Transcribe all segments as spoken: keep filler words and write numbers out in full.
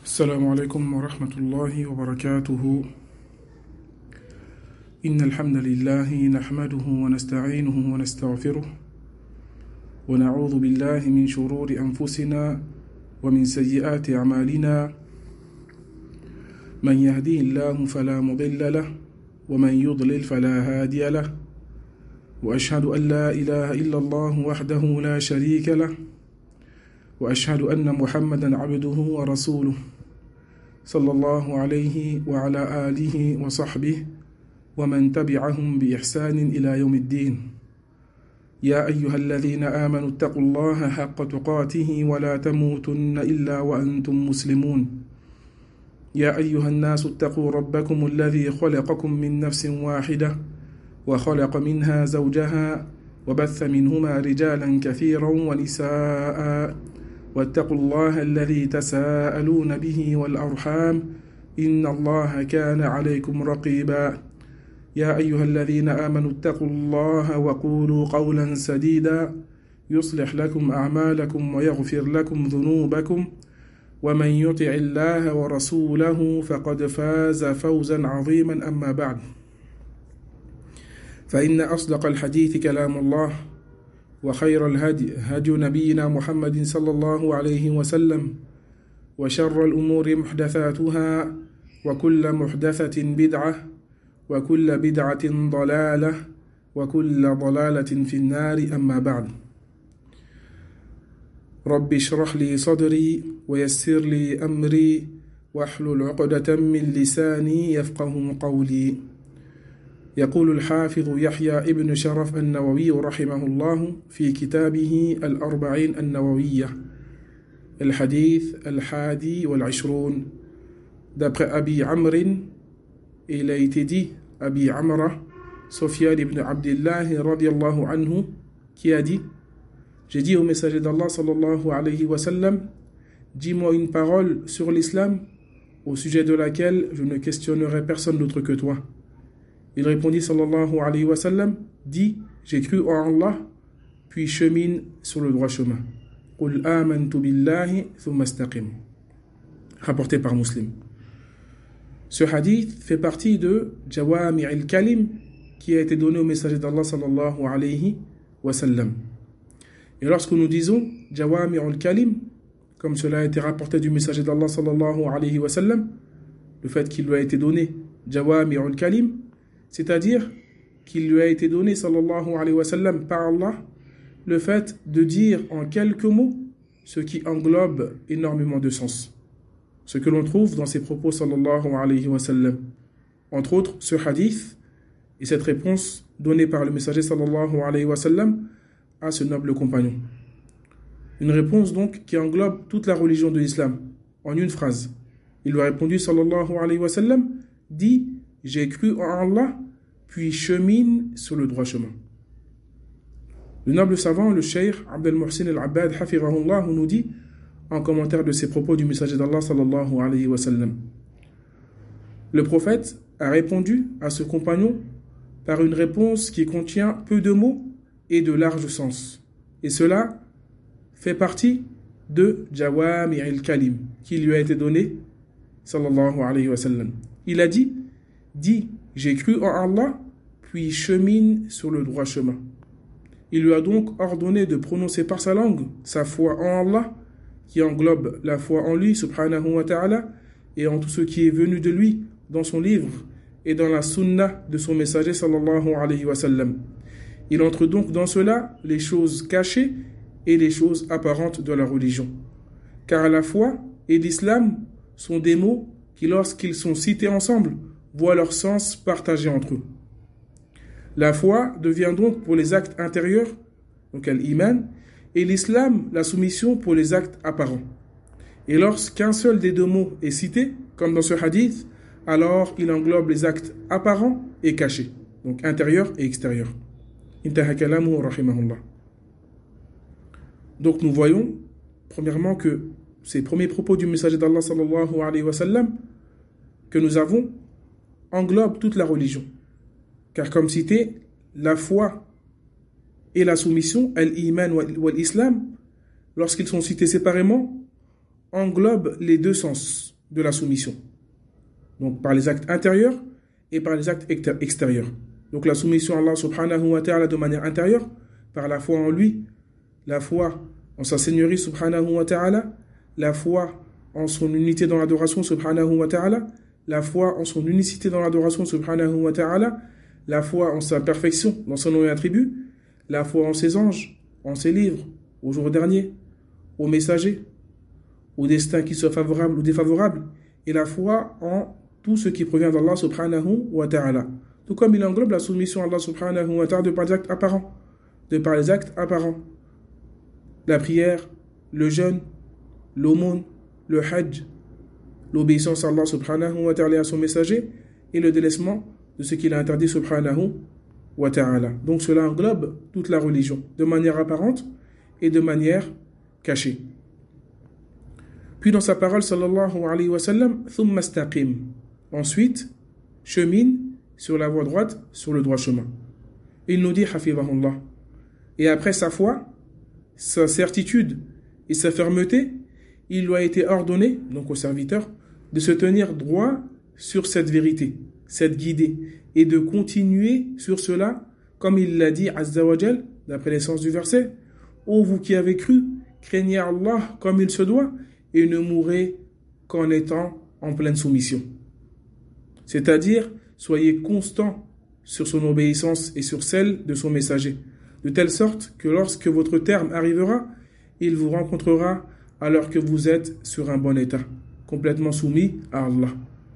السلام عليكم ورحمة الله وبركاته. إن الحمد لله نحمده ونستعينه ونستغفره ونعوذ بالله من شرور أنفسنا ومن سيئات أعمالنا. من يهديه الله فلا مضل له ومن يضلل فلا هادي له، وأشهد أن لا إله إلا الله وحده لا شريك له، وأشهد أن محمدا عبده ورسوله صلى الله عليه وعلى آله وصحبه ومن تبعهم بإحسان إلى يوم الدين. يا أيها الذين آمنوا اتقوا الله حق تقاته ولا تموتن إلا وأنتم مسلمون. يا أيها الناس اتقوا ربكم الذي خلقكم من نفس واحدة وخلق منها زوجها وبث منهما رجالا كثيرا ونساء، واتقوا الله الذي تساءلون به والأرحام إن الله كان عليكم رقيبا. يا أيها الذين آمنوا اتقوا الله وقولوا قولا سديدا يصلح لكم أعمالكم ويغفر لكم ذنوبكم، ومن يطع الله ورسوله فقد فاز فوزا عظيما. أما بعد، فإن أصدق الحديث كلام الله، وخير الهدي هدي نبينا محمد صلى الله عليه وسلم، وشر الأمور محدثاتها، وكل محدثة بدعة، وكل بدعة ضلالة، وكل ضلالة في النار. أما بعد، رب اشرح لي صدري ويسر لي أمري واحلل عقدة من لساني يفقه قولي. يقول الحافظ يحيى ابن شرف النووي رحمه الله في كتابه الأربعين النووية الحديث الحادي والعشرون: d'après Abi Amr, il a été dit, Abi Amra, Sufyan ibn Abdillah radiyallahu anhu, qui a dit: j'ai dit au messager d'Allah sallallahu alayhi wa sallam, dis-moi une parole sur l'islam au sujet de laquelle je ne questionnerai personne d'autre que toi. Il répondit sallallahu alayhi wa sallam: dis, j'ai cru en Allah, puis chemine sur le droit chemin. Qul amantu billahi thumma istaqim. Rapporté par Muslim. Ce hadith fait partie de Jawami' al-Kalim qui a été donné au messager d'Allah sallallahu alayhi wa sallam. Et lorsque nous disons Jawami' al-Kalim, comme cela a été rapporté du messager d'Allah sallallahu alayhi wa sallam, le fait qu'il lui a été donné Jawami' al-Kalim, c'est-à-dire qu'il lui a été donné sallallahu alayhi wa sallam par Allah le fait de dire en quelques mots ce qui englobe énormément de sens, ce que l'on trouve dans ses propos sallallahu alayhi wa sallam. Entre autres, ce hadith et cette réponse donnée par le messager sallallahu alayhi wa sallam à ce noble compagnon. Une réponse donc qui englobe toute la religion de l'islam en une phrase. Il lui a répondu sallallahu alayhi wa sallam: dit, j'ai cru en Allah, puis chemine sur le droit chemin. Le noble savant, le cheikh Abdel Muhsin al-Abbad hafirahullah, nous dit en commentaire de ses propos du messager d'Allah sallallahu alayhi wa sallam: le prophète a répondu à ce compagnon par une réponse qui contient peu de mots et de large sens. Et cela fait partie de Jawami' al-Kalim qui lui a été donné sallallahu alayhi wa sallam. Il a dit: dis, j'ai cru en Allah, puis chemine sur le droit chemin. Il lui a donc ordonné de prononcer par sa langue sa foi en Allah, qui englobe la foi en lui, subhanahu wa ta'ala, et en tout ce qui est venu de lui dans son livre et dans la sunna de son messager sallallahu alayhi wa sallam. Il entre donc dans cela les choses cachées et les choses apparentes de la religion. Car la foi et l'islam sont des mots qui, lorsqu'ils sont cités ensemble, voient leur sens partagé entre eux. La foi devient donc pour les actes intérieurs, donc al-iman, et l'islam la soumission pour les actes apparents. Et lorsqu'un seul des deux mots est cité, comme dans ce hadith, alors il englobe les actes apparents et cachés, donc intérieurs et extérieurs. Intaha kalamuhu rahimahullah. Donc nous voyons, premièrement, que ces premiers propos du messager d'Allah sallallahu alayhi wa sallam que nous avons englobent toute la religion. Car comme cité, la foi et la soumission, al-iman wal-islam, lorsqu'ils sont cités séparément, englobent les deux sens. de la soumission. Donc par les actes intérieurs et par les actes extérieurs. Donc la soumission à Allah subhanahu wa ta'ala de manière intérieure, par la foi en lui, la foi en sa seigneurie subhanahu wa ta'ala, la foi en son unité dans l'adoration subhanahu wa ta'ala, la foi en son unicité dans l'adoration subhanahu wa ta'ala, la foi en sa perfection dans son nom et attributs, la foi en ses anges, en ses livres, au jour dernier, aux messagers, au destin qui soit favorable ou défavorable, et la foi en tout ce qui provient d'Allah subhanahu wa ta'ala. Tout comme il englobe la soumission à Allah subhanahu wa ta'ala de par les actes apparents, de par les actes apparents. La prière, le jeûne, l'aumône, le hajj, l'obéissance à Allah subhanahu wa ta'ala et à son messager, et le délaissement de ce qu'il a interdit subhanahu wa ta'ala. Donc cela englobe toute la religion, de manière apparente et de manière cachée. Puis dans sa parole, sallallahu alayhi wa sallam, thumma istaqim. Ensuite, chemine sur la voie droite, sur le droit chemin. Il nous dit, hafidhahullah. Et après sa foi, sa certitude et sa fermeté, il lui a été ordonné, donc au serviteur, de se tenir droit sur cette vérité, cette guidée, et de continuer sur cela, comme il l'a dit, azza wa jal, d'après l'essence du verset, « Ô vous qui avez cru, craignez Allah comme il se doit, et ne mourrez qu'en étant en pleine soumission. » C'est-à-dire, soyez constants sur son obéissance et sur celle de son messager, de telle sorte que lorsque votre terme arrivera, il vous rencontrera alors que vous êtes sur un bon état, complètement soumis à Allah.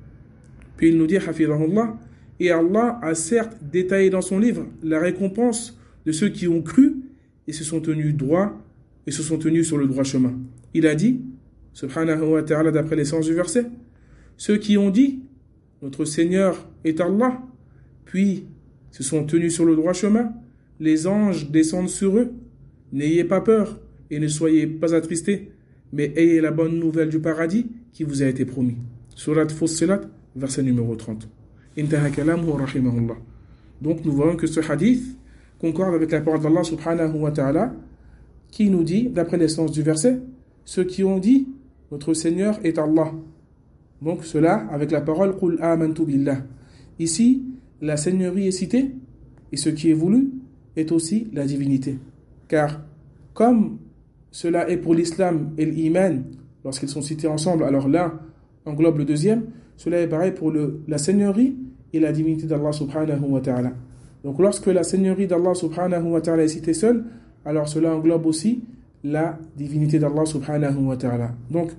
Puis il nous dit, hafidhahullah, et Allah a certes détaillé dans son livre la récompense de ceux qui ont cru et se sont tenus droit et se sont tenus sur le droit chemin. Il a dit, subhanahu wa ta'ala, d'après l'essence du verset, ceux qui ont dit, notre Seigneur est Allah, puis se sont tenus sur le droit chemin, les anges descendent sur eux. N'ayez pas peur et ne soyez pas attristés, mais ayez la bonne nouvelle du paradis qui vous a été promis. Surat Fussilat, verset numéro trente. Intaha kalamuhu rahimahullah. Donc nous voyons que ce hadith concorde avec la parole d'Allah subhanahu wa ta'ala qui nous dit, d'après l'essence du verset, ceux qui ont dit, notre Seigneur est Allah. Donc cela avec la parole Qul amantu billah. Ici, la seigneurie est citée et ce qui est voulu est aussi la divinité. Car comme cela est pour l'islam et l'iman, lorsqu'ils sont cités ensemble, alors l'un englobe le deuxième, cela est pareil pour le, la seigneurie et la divinité d'Allah subhanahu wa ta'ala. Donc lorsque la seigneurie d'Allah subhanahu wa ta'ala est citée seule, alors cela englobe aussi la divinité d'Allah subhanahu wa ta'ala. Donc,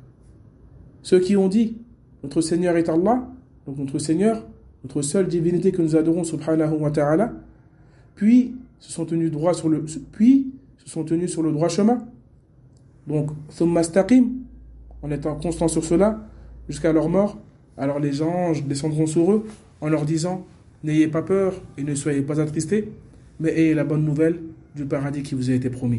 ceux qui ont dit notre Seigneur est Allah, donc notre Seigneur, notre seule divinité que nous adorons subhanahu wa ta'ala, puis se sont tenus droit sur le puis se sont tenus sur le droit chemin. Donc thumma istaqim, en étant constant sur cela jusqu'à leur mort, alors les anges descendront sur eux en leur disant n'ayez pas peur et ne soyez pas attristés, mais ayez la bonne nouvelle du paradis qui vous a été promis.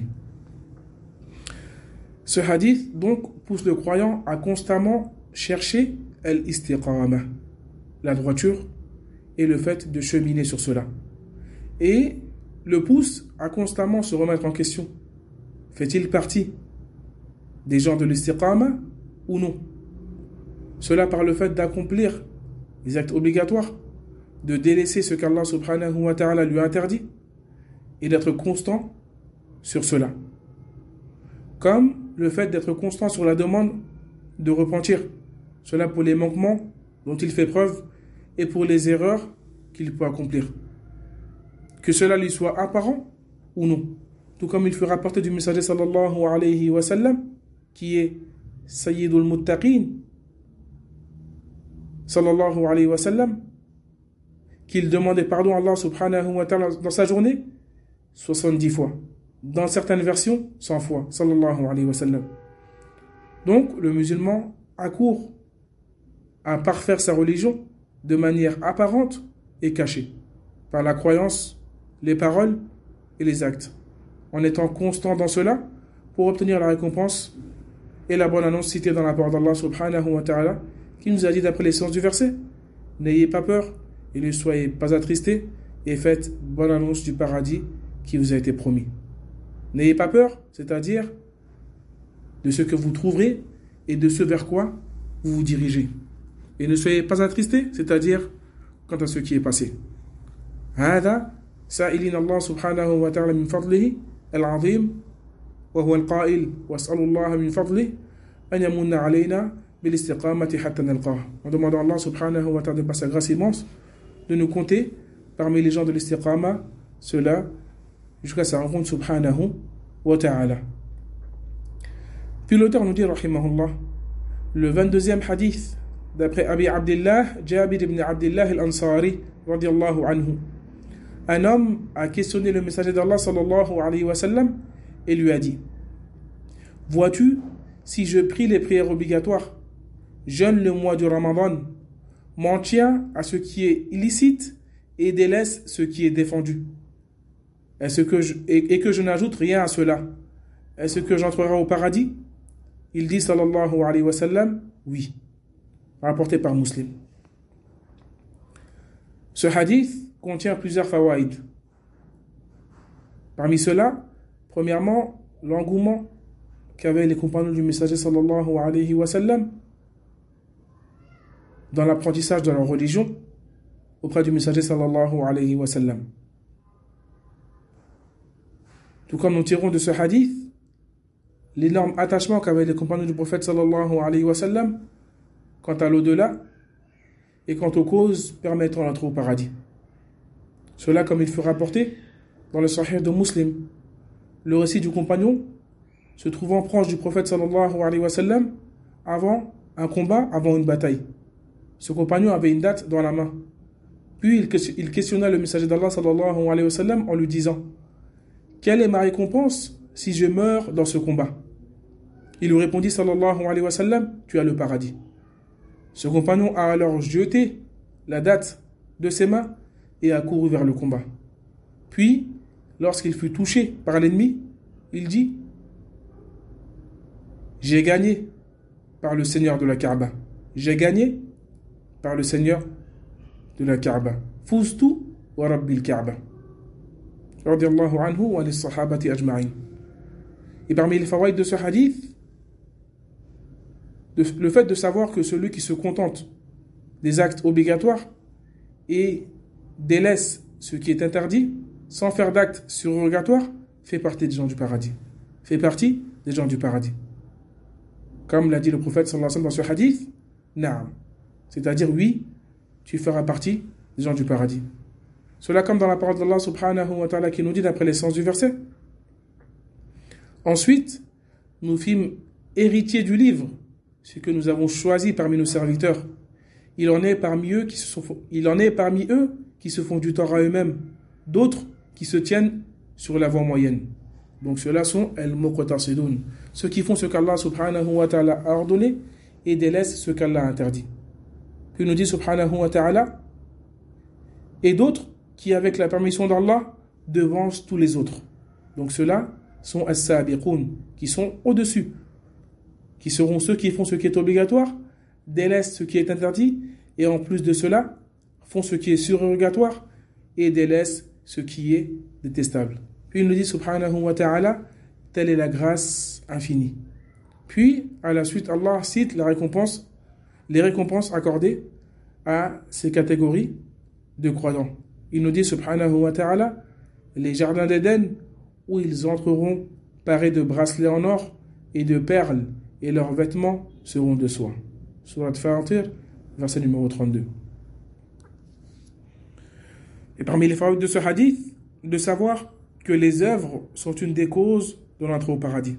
Ce hadith donc pousse le croyant à constamment chercher al-istiqama, la droiture et le fait de cheminer sur cela. Et le pousse à constamment se remettre en question. Fait-il partie des gens de l'istiqama ou non? Cela par le fait d'accomplir les actes obligatoires, de délaisser ce qu'Allah subhanahu wa ta'ala lui a interdit et d'être constant sur cela. Comme le fait d'être constant sur la demande de repentir. Cela pour les manquements dont il fait preuve et pour les erreurs qu'il peut accomplir. Que cela lui soit apparent ou non. Tout comme il fut rapporté du messager sallallahu alayhi wa sallam, qui est Sayyidul Muttaqin, sallallahu alayhi wa sallam, qu'il demandait pardon à Allah subhanahu wa ta'ala dans sa journée soixante-dix fois. Dans certaines versions, cent fois, sallallahu alayhi wa sallam. Donc, le musulman accourt à parfaire sa religion de manière apparente et cachée, par la croyance, les paroles et les actes, en étant constant dans cela pour obtenir la récompense et la bonne annonce citée dans la parole d'Allah subhanahu wa ta'ala, qui nous a dit d'après l'essence du verset, n'ayez pas peur et ne soyez pas attristés et faites bonne annonce du paradis qui vous a été promis. N'ayez pas peur, c'est-à-dire de ce que vous trouverez et de ce vers quoi vous vous dirigez. Et ne soyez pas attristés, c'est-à-dire quant à ce qui est passé. هذا سائلين الله سبحانه وتعالى من فضله العظيم وهو القائل واسأل الله من فضله أن يمن علينا بالاستقامة حتى نلقاه. On demande à Allah subhanahu wa ta'ala par sa grâce immense de nous compter parmi les gens de l'istiqama, cela jusqu'à sa rencontre subhanahu wa ta'ala. Puis l'auteur nous dit rahimahullah, le vingt-deuxième hadith d'après Abi Abdillah Jabir ibn Abdillah al-Ansari radiyallahu anhu. Un homme a questionné le messager d'Allah sallallahu alayhi wa sallam et lui a dit: vois-tu, si je prie les prières obligatoires, jeûne le mois du Ramadan, m'en tiens à ce qui est illicite et délaisse ce qui est défendu, est-ce que je, et, et que je n'ajoute rien à cela, est-ce que j'entrerai au paradis? Il dit sallallahu alayhi wa sallam: oui. Rapporté par Muslim. Ce hadith contient plusieurs fawaïd. Parmi ceux-là, premièrement, l'engouement qu'avaient les compagnons du messager sallallahu alayhi wa sallam dans l'apprentissage de leur religion auprès du messager sallallahu alayhi wa sallam. Tout comme nous tirons de ce hadith l'énorme attachement qu'avaient les compagnons du prophète sallallahu alayhi wa sallam quant à l'au-delà et quant aux causes permettant l'entrée au paradis. Cela, comme il fut rapporté dans le Sahih de Muslim, le récit du compagnon se trouvant proche du prophète sallallahu alayhi wa sallam avant un combat, avant une bataille. Ce compagnon avait une date dans la main. Puis il questionna le messager d'Allah sallallahu alayhi wa sallam en lui disant: quelle est ma récompense si je meurs dans ce combat? Il lui répondit sallallahu alayhi wa sallam: tu as le paradis. Ce compagnon a alors jeté la date de ses mains et a couru vers le combat. Puis, lorsqu'il fut touché par l'ennemi, il dit: j'ai gagné par le Seigneur de la Kaaba. J'ai gagné par le Seigneur de la Kaaba. Fuztu wa rabbil Kaaba. Radiyallahu anhu wa lis-sahabati ajma'in. Et parmi les fawaïd de ce hadith, le fait de savoir que celui qui se contente des actes obligatoires et délaisse ce qui est interdit sans faire d'actes surrogatoires fait partie des gens du paradis. Fait partie des gens du paradis. Comme l'a dit le prophète sallallahu alayhi wa sallam dans ce hadith, na'am. C'est-à-dire, oui, tu feras partie des gens du paradis. Cela comme dans la parole d'Allah subhanahu wa ta'ala qui nous dit d'après l'essence du verset. Ensuite, nous fîmes héritiers du livre, ce que nous avons choisi parmi nos serviteurs. Il en est parmi eux qui se sont, il en est parmi eux qui se font du tort à eux-mêmes, d'autres qui se tiennent sur la voie moyenne. Donc ceux-là sont al-muqtasidun, ceux qui font ce qu'Allah subhanahu wa ta'ala a ordonné et délaissent ce qu'Allah a interdit. Puis nous dit subhanahu wa ta'ala, et d'autres qui avec la permission d'Allah devancent tous les autres. Donc ceux-là sont as-sabiqun, qui sont au-dessus, qui seront ceux qui font ce qui est obligatoire, délaissent ce qui est interdit, et en plus de cela, font ce qui est surrogatoire, et délaissent ce qui est détestable. Puis il nous dit subhanahu wa ta'ala, telle est la grâce infinie. Puis, à la suite, Allah cite la récompense, les récompenses accordées à ces catégories de croyants. Il nous dit subhanahu wa ta'ala, les jardins d'Éden, où ils entreront parés de bracelets en or et de perles, et leurs vêtements seront de soie. Surat Fatir, verset numéro trente-deux. Et parmi les fautes de ce hadith, de savoir que les œuvres sont une des causes de l'entrée au paradis.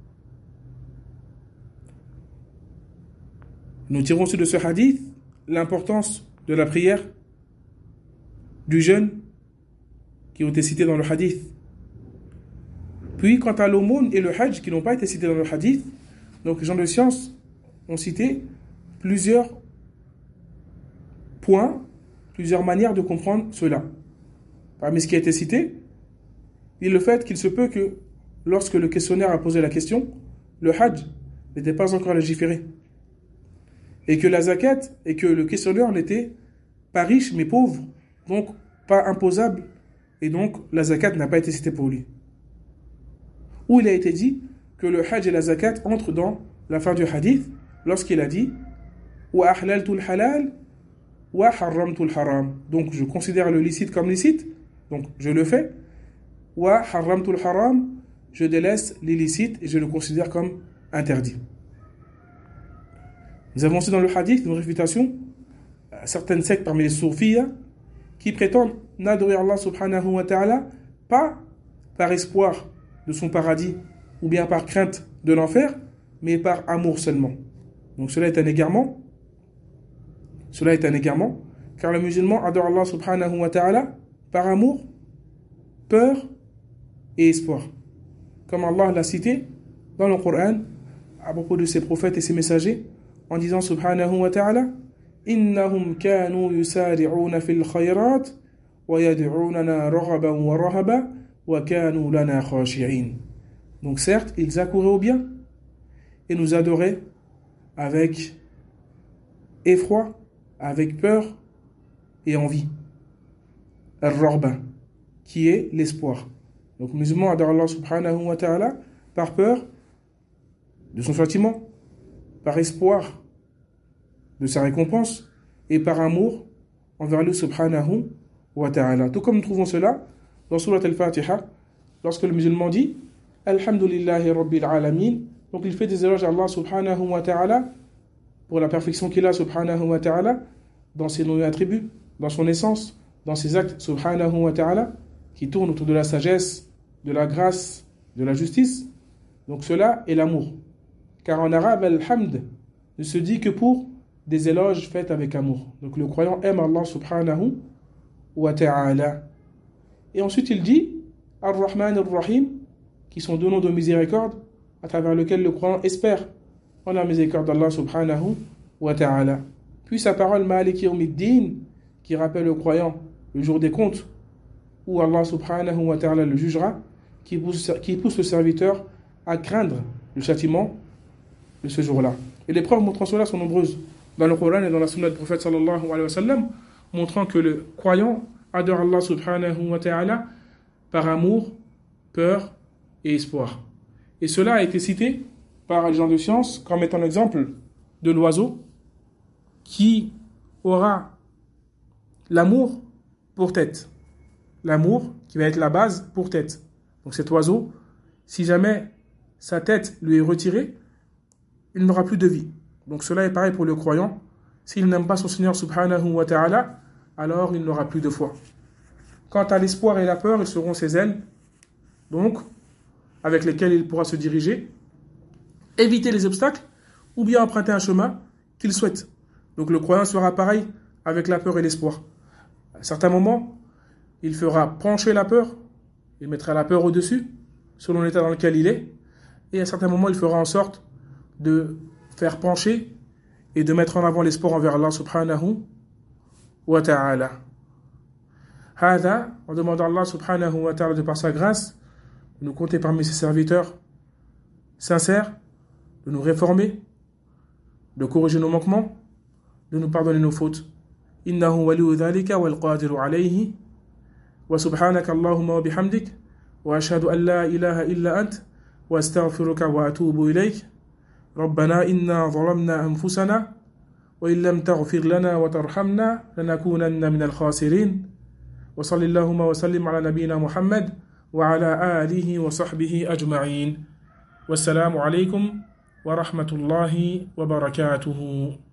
Nous tirons aussi de ce hadith l'importance de la prière, du jeûne, qui ont été cités dans le hadith. Puis, quant à l'aumône et le hajj, qui n'ont pas été cités dans le hadith, donc les gens de science ont cité plusieurs points, plusieurs manières de comprendre cela. Parmi ce qui a été cité, il est le fait qu'il se peut que, lorsque le questionnaire a posé la question, le hajj n'était pas encore légiféré. Et que la zakat, et que le questionneur n'était pas riche mais pauvre, donc pas imposable, et donc la zakat n'a pas été citée pour lui. Ou il a été dit que le hajj et la zakat entrent dans la fin du hadith, lorsqu'il a dit wa ahlaltu al-halal wa harramtu al-haram. Donc je considère le licite comme licite, donc je le fais. Wa harramtu al-haram, je délaisse l'illicite et je le considère comme interdit. Nous avons aussi dans le hadith une réfutation à certaines sectes parmi les soufiyas qui prétendent n'adorer Allah subhanahu wa ta'ala pas par espoir de son paradis ou bien par crainte de l'enfer, mais par amour seulement. Donc cela est un égarement. Cela est un égarement, car le musulman adore Allah subhanahu wa ta'ala par amour, peur et espoir. Comme Allah l'a cité dans le Coran à propos de ses prophètes et ses messagers, en disant subhanahu wa ta'ala innahum kanu yusari'una fil khayrat wa yad'unana raghaban wa rahaba wa kanu lana khashi'in. Donc certes, ils accouraient au bien et nous adoraient avec effroi, avec peur et envie. Ar-raghba, qui est l'espoir. Donc le musulman adore Allah subhanahu wa ta'ala par peur de son châtiment, par espoir de sa récompense et par amour envers lui subhanahu wa ta'ala. Tout comme nous trouvons cela dans Surat al-Fatiha, lorsque le musulman dit Alhamdulillahi Rabbil Alamin, donc il fait des éloges à Allah subhanahu wa ta'ala pour la perfection qu'il a subhanahu wa ta'ala dans ses noms et attributs, dans son essence, dans ses actes subhanahu wa ta'ala qui tournent autour de la sagesse, de la grâce, de la justice. Donc cela est l'amour. Car en arabe, al-hamd ne se dit que pour des éloges faits avec amour. Donc le croyant aime Allah subhanahu wa ta'ala. Et ensuite il dit Ar-Rahman Ar-Rahim, qui sont deux noms de miséricorde à travers lesquels le croyant espère en la miséricorde d'Allah subhanahu wa ta'ala. Puis sa parole Maliki Yawmiddin, qui rappelle le croyant le jour des comptes, où Allah subhanahu wa ta'ala le jugera, qui pousse, qui pousse le serviteur à craindre le châtiment de ce jour-là. Et les preuves montrant cela sont nombreuses dans le Coran et dans la sunna du prophète sallallahu alayhi wa sallam, montrant que le croyant adore Allah subhanahu wa ta'ala par amour, peur et espoir. Et cela a été cité par les gens de science comme étant l'exemple de l'oiseau qui aura l'amour pour tête. L'amour qui va être la base pour tête. Donc cet oiseau, si jamais sa tête lui est retirée, il n'aura plus de vie. Donc cela est pareil pour le croyant. S'il n'aime pas son Seigneur subhanahu wa ta'ala, alors il n'aura plus de foi. Quant à l'espoir et la peur, ils seront ses ailes, donc avec lesquelles il pourra se diriger, éviter les obstacles, ou bien emprunter un chemin qu'il souhaite. Donc le croyant sera pareil avec la peur et l'espoir. À certains moments, il fera pencher la peur, il mettra la peur au-dessus, selon l'état dans lequel il est, et à certains moments, il fera en sorte de faire pencher et de mettre en avant l'espoir envers Allah subhanahu wa ta'ala. Hada, en demandant à Allah subhanahu wa ta'ala de par sa grâce, de nous compter parmi ses serviteurs sincères, de nous réformer, de corriger nos manquements, de nous pardonner nos fautes. Innahu waliyu dhalika wal qadiru alayhi. Wa subhanaka Allahumma wa bihamdik. Wa ashhadu an la ilaha illa ant. Wa astaghfiruka wa atubu ilayk. ربنا إنا ظلمنا أنفسنا وإن لم تغفر لنا وترحمنا لنكونن من الخاسرين وصلى اللهم وسلم على نبينا محمد وعلى آله وصحبه أجمعين والسلام عليكم ورحمة الله وبركاته.